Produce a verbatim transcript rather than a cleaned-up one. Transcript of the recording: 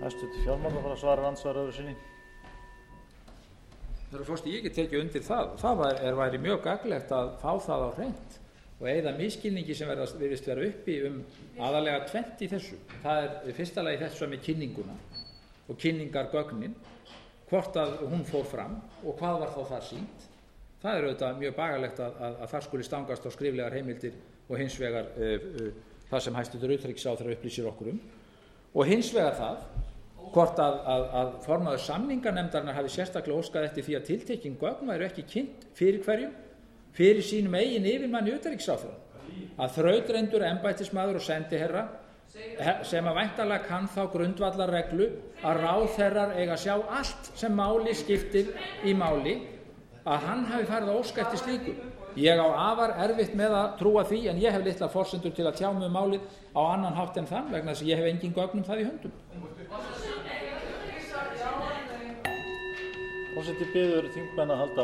Hæstvirtur fjármálaráðherra svarar andsvar öðru sinni. Herra forseti, ég get tekið undir það. Það var, er, væri mjög gagnlegt að fá það á hreint og eyða misskilningi sem verðast, virðist vera uppi um aðalega tvennt í þessu. Það er í fyrsta lagi þessu með kynninguna og kynningargögnin, hvort að hún fór fram og hvað var þá það sýnt. Það er auðvitað mjög bagalegt að, að, að það skuli stangast á skriflegar heimildir og hins vegar uh, uh, það sem hæstvirtur utanríkisráðherra upplýsir okkur um. Og hins vegar það, hvort að, að, að formaður samninganefndarinnar hafi sérstaklega óskað eftir því að tiltekin gögn væru ekki kynnt fyrir hverjum, fyrir sínum eigin yfirmanni utanríkisráðherra, að þrautreyndur embættismaður og sendiherra sem að væntanlega kann þá grundvallarreglu að ráðherrar eiga að sjá allt sem máli skiptir í máli, að hann hafi farið að óska eftir slíku. Ég á afar erfitt með að trúa því, en ég hef litlar forsendur til að tjá mig um málið á annan hátt en þann, vegna þess að ég hef engin gögn um það í höndum. Forseti biður þingmenn að halda